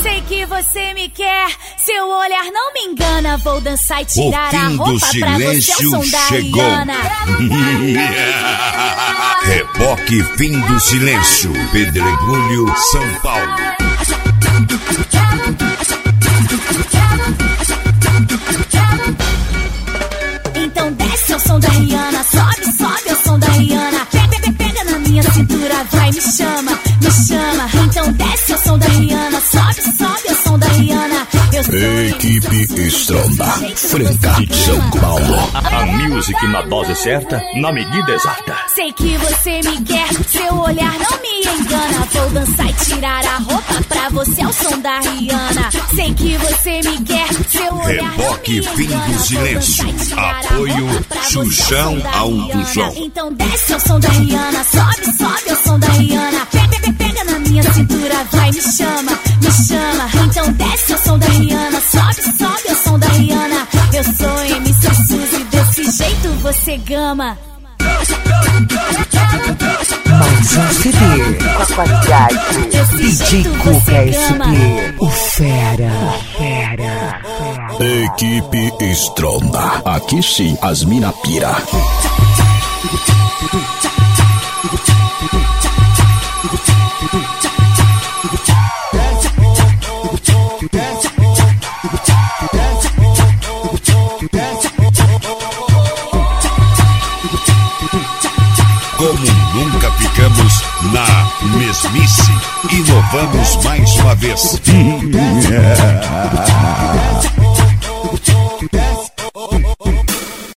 Sei que você me quer, seu olhar não me engana. Vou dançar e tirar a roupa pra você, o som da Rihanna. Reboque Fim do Silêncio, Pedregulho, São Paulo. Então desce o som da Rihanna, sobe, sobe o som da Rihanna. Pega na minha cintura, vai, me chama, me chama. Então desce o som da Rihanna, sobe, sobe o som da Rihanna. Equipe Stronda, Franca, São Paulo. A music na dose certa, na medida exata. Sei que você me quer, seu olhar não me engana. Vou dançar e tirar a roupa pra você, o som da Rihanna. Sei que você me quer, seu olhar Reboque não me Fim engana. do Silêncio, apoio Xuxão ao João. Então desce o som da Rihanna, sobe, sobe o som da Rihanna. Pega na minha cintura, vai, me chama, me chama. Então desce o som da Rihanna, sobe, sobe o som da Rihanna. Eu sou MC Suzy, desse jeito você gama. Mais um CD com a qualidade DJ Cuca SP, o fera. Equipe Stronda, aqui sim as mina pira. Como nunca ficamos na mesmice, inovamos mais uma vez.